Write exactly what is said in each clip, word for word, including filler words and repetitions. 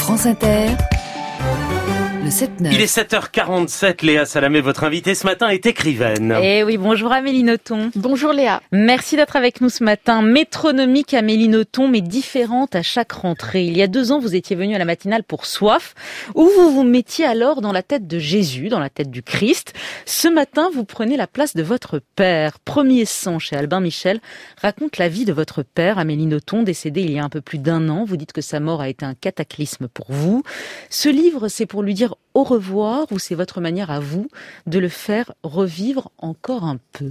France Inter, le sept neuf. Il est sept heures quarante-sept, Léa Salamé, votre invitée ce matin est écrivaine. Eh oui, bonjour Amélie Nothomb. Bonjour Léa. Merci d'être avec nous ce matin. Métronomique Amélie Nothomb, mais différente à chaque rentrée. Il y a deux ans, vous étiez venue à la matinale pour Soif, où vous vous mettiez alors dans la tête de Jésus, dans la tête du Christ. Ce matin, vous prenez la place de votre père. Premier sang chez Albin Michel raconte la vie de votre père, Amélie Nothomb, décédé il y a un peu plus d'un an. Vous dites que sa mort a été un cataclysme pour vous. Ce livre, c'est pour lui dire au revoir, ou c'est votre manière à vous de le faire revivre encore un peu?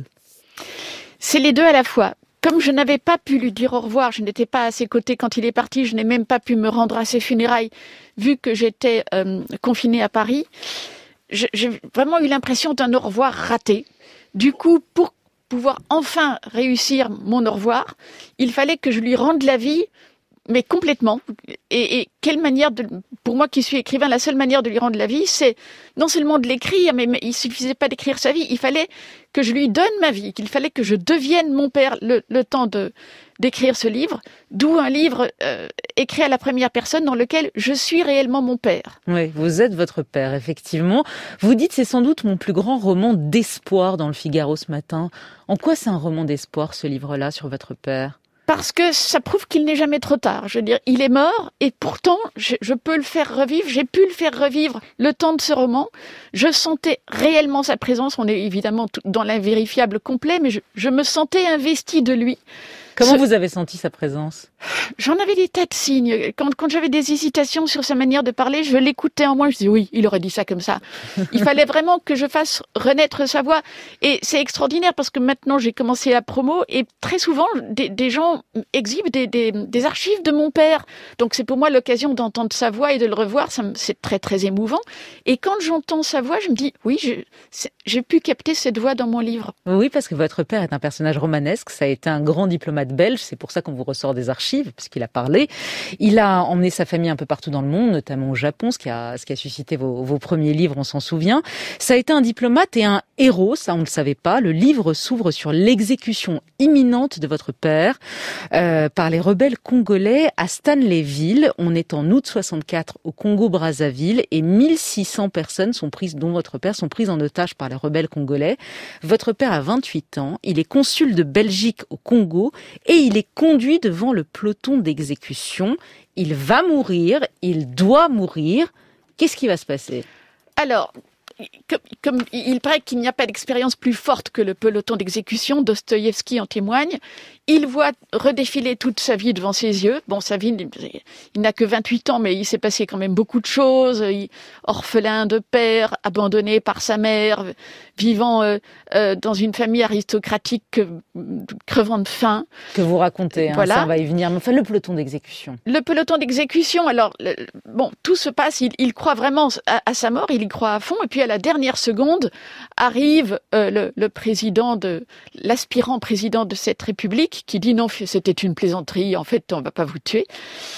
C'est les deux à la fois. Comme je n'avais pas pu lui dire au revoir, je n'étais pas à ses côtés quand il est parti, je n'ai même pas pu me rendre à ses funérailles, vu que j'étais euh, confinée à Paris. Je, j'ai vraiment eu l'impression d'un au revoir raté. Du coup, pour pouvoir enfin réussir mon au revoir, il fallait que je lui rende la vie, mais complètement. Et, et quelle manière de, pour moi qui suis écrivain, la seule manière de lui rendre la vie, c'est non seulement de l'écrire, mais, mais il suffisait pas d'écrire sa vie. Il fallait que je lui donne ma vie, qu'il fallait que je devienne mon père le, le temps de d'écrire ce livre. D'où un livre euh, écrit à la première personne dans lequel je suis réellement mon père. Oui, vous êtes votre père, effectivement. Vous dites c'est sans doute mon plus grand roman d'espoir dans le Figaro ce matin. En quoi c'est un roman d'espoir, ce livre-là, sur votre père ? Parce que ça prouve qu'il n'est jamais trop tard. Je veux dire, il est mort et pourtant, je, je peux le faire revivre. J'ai pu le faire revivre le temps de ce roman. Je sentais réellement sa présence. On est évidemment dans l'invérifiable complet, mais je, je me sentais investie de lui. Comment Ce... vous avez senti sa présence ? J'en avais des tas de signes. Quand, quand j'avais des hésitations sur sa manière de parler, je l'écoutais en moi. Je disais oui, il aurait dit ça comme ça. Il fallait vraiment que je fasse renaître sa voix. Et c'est extraordinaire parce que maintenant j'ai commencé la promo et très souvent des, des gens exhibent des, des, des archives de mon père. Donc c'est pour moi l'occasion d'entendre sa voix et de le revoir. Ça me, c'est très très émouvant. Et quand j'entends sa voix, je me dis oui, je, j'ai pu capter cette voix dans mon livre. Oui, parce que votre père est un personnage romanesque. Ça a été un grand diplomate belge. C'est pour ça qu'on vous ressort des archives, puisqu'il a parlé. Il a emmené sa famille un peu partout dans le monde, notamment au Japon, ce qui a, ce qui a suscité vos, vos premiers livres, on s'en souvient. Ça a été un diplomate et un héros, ça on ne le savait pas. Le livre s'ouvre sur l'exécution imminente de votre père euh, par les rebelles congolais à Stanleyville. On est en août soixante-quatre au Congo-Brazzaville et mille six cents personnes sont prises, dont votre père, sont prises en otage par les rebelles congolais. Votre père a vingt-huit ans, il est consul de Belgique au Congo et il est conduit devant le peloton d'exécution. Il va mourir, il doit mourir. Qu'est-ce qui va se passer ? Alors, comme, comme il paraît qu'il n'y a pas d'expérience plus forte que le peloton d'exécution, Dostoïevski en témoigne. Il voit redéfiler toute sa vie devant ses yeux. Bon, sa vie, il n'a que vingt-huit ans, mais il s'est passé quand même beaucoup de choses. Il, orphelin de père, abandonné par sa mère, vivant euh, euh, dans une famille aristocratique, euh, crevant de faim. Que vous racontez, hein, voilà. Ça va y venir. Enfin, le peloton d'exécution. Le peloton d'exécution, alors, le, bon, tout se passe, il, il croit vraiment à, à sa mort, il y croit à fond, et puis à la dernière seconde, arrive euh, le, le président de, l'aspirant président de cette république, qui dit non, c'était une plaisanterie, en fait, on va pas vous tuer.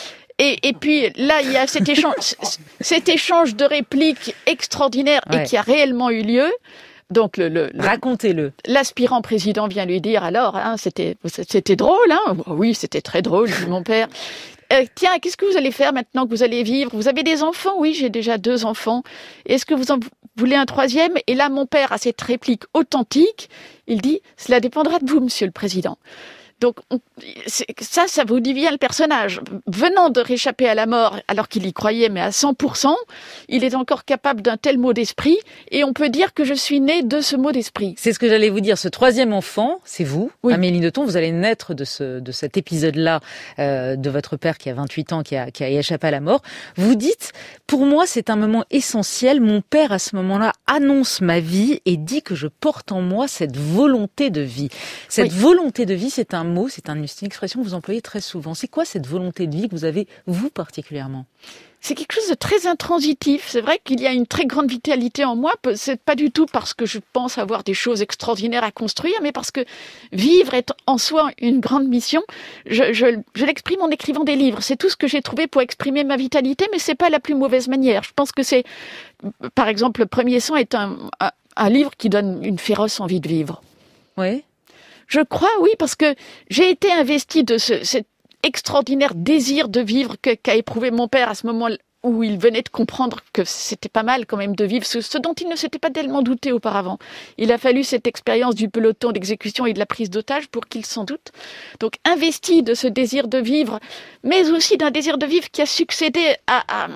Et, et puis là, il y a cet échange, cet échange de répliques extraordinaire ouais. et qui a réellement eu lieu. Donc le, le, le racontez-le. L'aspirant président vient lui dire alors, hein, c'était, c'était drôle, hein. Oui, c'était très drôle, dit mon père. Euh, tiens, qu'est-ce que vous allez faire maintenant que vous allez vivre ? Vous avez des enfants ? Oui, j'ai déjà deux enfants. Est-ce que vous en voulez un troisième ? Et là, mon père a cette réplique authentique. Il dit, cela dépendra de vous, monsieur le président. Donc on, ça, ça vous dit bien le personnage. Venant de réchapper à la mort, alors qu'il y croyait, mais à cent pour cent, il est encore capable d'un tel mot d'esprit, et on peut dire que je suis née de ce mot d'esprit. C'est ce que j'allais vous dire. Ce troisième enfant, c'est vous, oui. Amélie Nothomb. Vous allez naître de ce de cet épisode-là euh, de votre père qui a vingt-huit ans, qui a qui a échappé à la mort. Vous dites, pour moi, c'est un moment essentiel. Mon père, à ce moment-là, annonce ma vie et dit que je porte en moi cette volonté de vie. Cette oui. volonté de vie, c'est un mot, c'est une expression que vous employez très souvent. C'est quoi cette volonté de vie que vous avez, vous particulièrement ? C'est quelque chose de très intransitif. C'est vrai qu'il y a une très grande vitalité en moi. C'est pas du tout parce que je pense avoir des choses extraordinaires à construire, mais parce que vivre est en soi une grande mission. Je, je, je l'exprime en écrivant des livres. C'est tout ce que j'ai trouvé pour exprimer ma vitalité, mais c'est pas la plus mauvaise manière. Je pense que c'est, par exemple, Le Premier sang est un, un, un livre qui donne une féroce envie de vivre. Oui. Je crois, oui, parce que j'ai été investie de ce, cet extraordinaire désir de vivre que, qu'a éprouvé mon père à ce moment où il venait de comprendre que c'était pas mal quand même de vivre ce, ce dont il ne s'était pas tellement douté auparavant. Il a fallu cette expérience du peloton d'exécution et de la prise d'otage pour qu'il s'en doute. Donc investi de ce désir de vivre, mais aussi d'un désir de vivre qui a succédé à, à,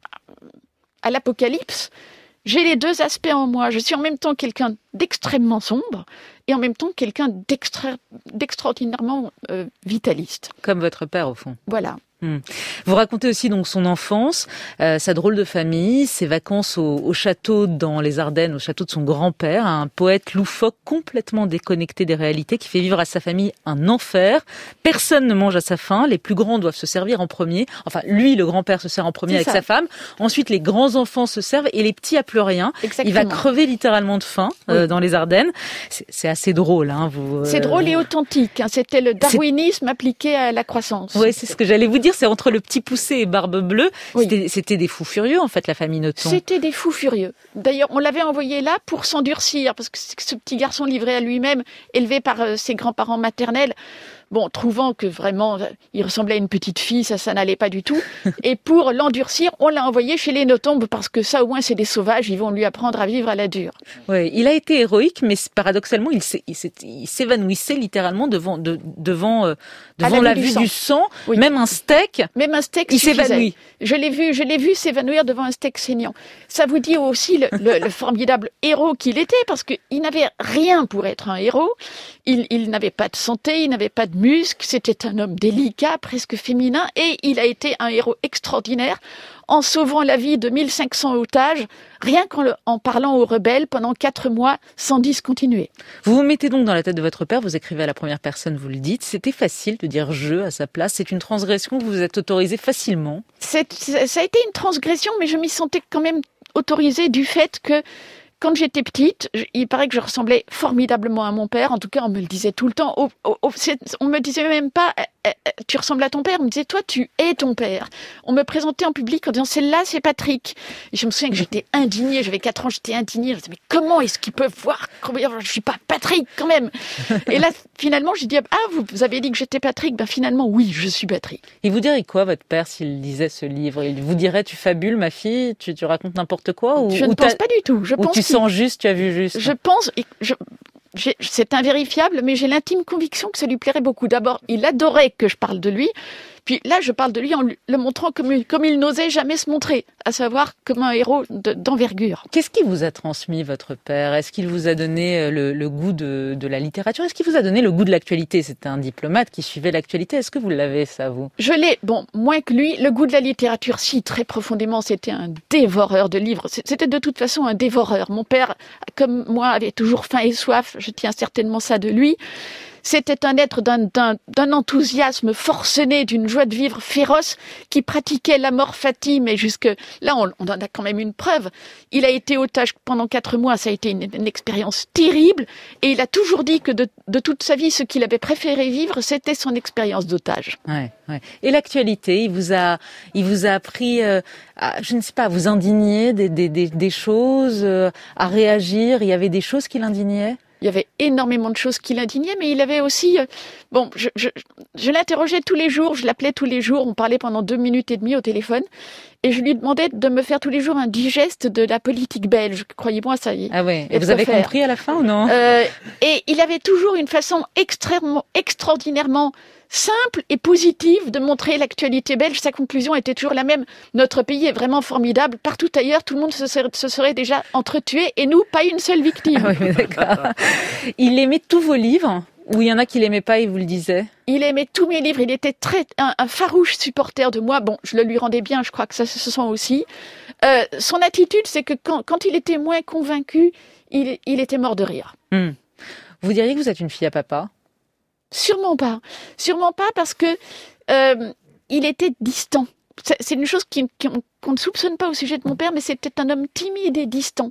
à l'apocalypse, j'ai les deux aspects en moi. Je suis en même temps quelqu'un d'extrêmement sombre et en même temps quelqu'un d'extra, d'extraordinairement euh, vitaliste. Comme votre père, au fond. Voilà. Mmh. Vous racontez aussi donc son enfance, euh, sa drôle de famille, ses vacances au, au château dans les Ardennes, au château de son grand-père, un poète loufoque complètement déconnecté des réalités qui fait vivre à sa famille un enfer. Personne ne mange à sa faim, les plus grands doivent se servir en premier. Enfin, lui, le grand-père, se sert en premier C'est avec ça. sa femme. Ensuite, les grands-enfants se servent et les petits a plus rien. Exactement. Il va crever littéralement de faim euh, Oui. dans les Ardennes. C'est, c'est assez drôle, hein. Vous. Euh... C'est drôle et authentique. Hein. C'était le darwinisme appliqué à la croissance. Oui, c'est ce que j'allais vous dire. C'est entre le petit poussé et Barbe Bleue. Oui. C'était, c'était des fous furieux, en fait, la famille Nothomb. C'était des fous furieux. D'ailleurs, on l'avait envoyé là pour s'endurcir, parce que ce petit garçon livré à lui-même, élevé par euh, ses grands-parents maternels, bon, trouvant que vraiment, euh, il ressemblait à une petite fille, ça, ça n'allait pas du tout. Et pour l'endurcir, on l'a envoyé chez les Nothomb, parce que ça, au moins, c'est des sauvages, ils vont lui apprendre à vivre à la dure. Oui, il a été héroïque, mais paradoxalement, il, s'est, il, s'est, il s'évanouissait littéralement devant, de, devant, euh, devant la, la vue du sang. Du sang. Oui. Même un steak. Même un steak il suffisait. s'évanouit. Je l'ai vu, je l'ai vu s'évanouir devant un steak saignant. Ça vous dit aussi le, le, le formidable héros qu'il était, parce qu'il n'avait rien pour être un héros. Il, il n'avait pas de santé, il n'avait pas de muscles. C'était un homme délicat, presque féminin, et il a été un héros extraordinaire en sauvant la vie de mille cinq cents otages, rien qu'en le, en parlant aux rebelles pendant quatre mois sans discontinuer. Vous vous mettez donc dans la tête de votre père, vous écrivez à la première personne, vous le dites. C'était facile de dire « je » à sa place. C'est une transgression que vous vous êtes autorisée facilement. C'est, ça a été une transgression, mais je m'y sentais quand même autorisée du fait que quand j'étais petite, il paraît que je ressemblais formidablement à mon père. En tout cas, on me le disait tout le temps. Au, au, au, on me disait même pas eh, eh, « tu ressembles à ton père ». On me disait « toi, tu es ton père ». On me présentait en public en disant « celle-là, c'est Patrick ». Et je me souviens que j'étais indignée. J'avais quatre ans, j'étais indignée. Je me disais « mais comment est-ce qu'ils peuvent voir que je suis pas Patrick quand même ?» Et là, finalement, j'ai dit « ah, vous, vous avez dit que j'étais Patrick ». Ben finalement, oui, je suis Patrick. Il vous dirait quoi, votre père, s'il lisait ce livre? Il vous dirait « tu fabules, ma fille, tu, tu racontes n'importe quoi » ou, Je ne ou pense pas du tout. Je ou pense tu sens juste, tu as vu juste. Je pense, je, j'ai, c'est invérifiable, mais j'ai l'intime conviction que ça lui plairait beaucoup. D'abord, il adorait que je parle de lui. Puis là, je parle de lui en le montrant comme, comme il n'osait jamais se montrer, à savoir comme un héros de, d'envergure. Qu'est-ce qui vous a transmis, votre père? Est-ce qu'il vous a donné le, le goût de, de la littérature? Est-ce qu'il vous a donné le goût de l'actualité? C'était un diplomate qui suivait l'actualité. Est-ce que vous l'avez, ça, vous? Je l'ai, bon, moins que lui. Le goût de la littérature, si, très profondément, c'était un dévoreur de livres. C'était de toute façon un dévoreur. Mon père, comme moi, avait toujours faim et soif. Je tiens certainement ça de lui. C'était un être d'un, d'un, d'un enthousiasme forcené, d'une joie de vivre féroce, qui pratiquait l'amor fati, mais jusque là, on, on en a quand même une preuve. Il a été otage pendant quatre mois, ça a été une, une expérience terrible, et il a toujours dit que de, de toute sa vie, ce qu'il avait préféré vivre, c'était son expérience d'otage. Ouais, ouais. Et l'actualité, il vous a, il vous a appris, euh, à, je ne sais pas, à vous indigner des, des, des, des choses, euh, à réagir. Il y avait des choses qui l'indignaient? Il y avait énormément de choses qui l'indignaient, mais il avait aussi... Euh, bon, je, je, je l'interrogeais tous les jours, je l'appelais tous les jours, on parlait pendant deux minutes et demie au téléphone, et je lui demandais de me faire tous les jours un digeste de la politique belge. Croyez-moi, ça y est. Ah ouais. Et vous avez faire. compris à la fin ou non? euh, Et il avait toujours une façon extrêmement, extraordinairement simple et positive de montrer l'actualité belge. Sa conclusion était toujours la même. Notre pays est vraiment formidable. Partout ailleurs, tout le monde se serait, se serait déjà entretué et nous, pas une seule victime. Ah oui, d'accord. Il aimait tous vos livres ou il y en a qui l'aimaient pas et vous le disiez? Il aimait tous mes livres. Il était très un, un farouche supporter de moi. Bon, je le lui rendais bien. Je crois que ça se sent aussi. Euh, son attitude, c'est que quand, quand il était moins convaincu, il, il était mort de rire. Mmh. Vous diriez que vous êtes une fille à papa? Sûrement pas. Sûrement pas parce que euh, il était distant. C'est, c'est une chose qui, qui, qu'on ne soupçonne pas au sujet de mon père, mais c'était un homme timide et distant.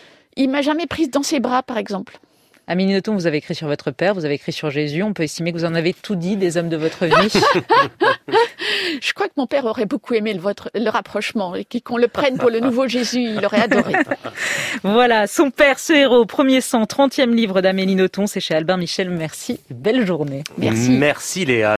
Il m'a jamais prise dans ses bras, par exemple. Amélie Nothomb, vous avez écrit sur votre père, vous avez écrit sur Jésus. On peut estimer que vous en avez tout dit des hommes de votre vie. Je crois que mon père aurait beaucoup aimé le, votre, le rapprochement et qu'on le prenne pour le nouveau Jésus. Il aurait adoré. Voilà, son père, ce héros, premier sang, trentième livre d'Amélie Nothomb, c'est chez Albin Michel. Merci, belle journée. Merci. Merci Léa.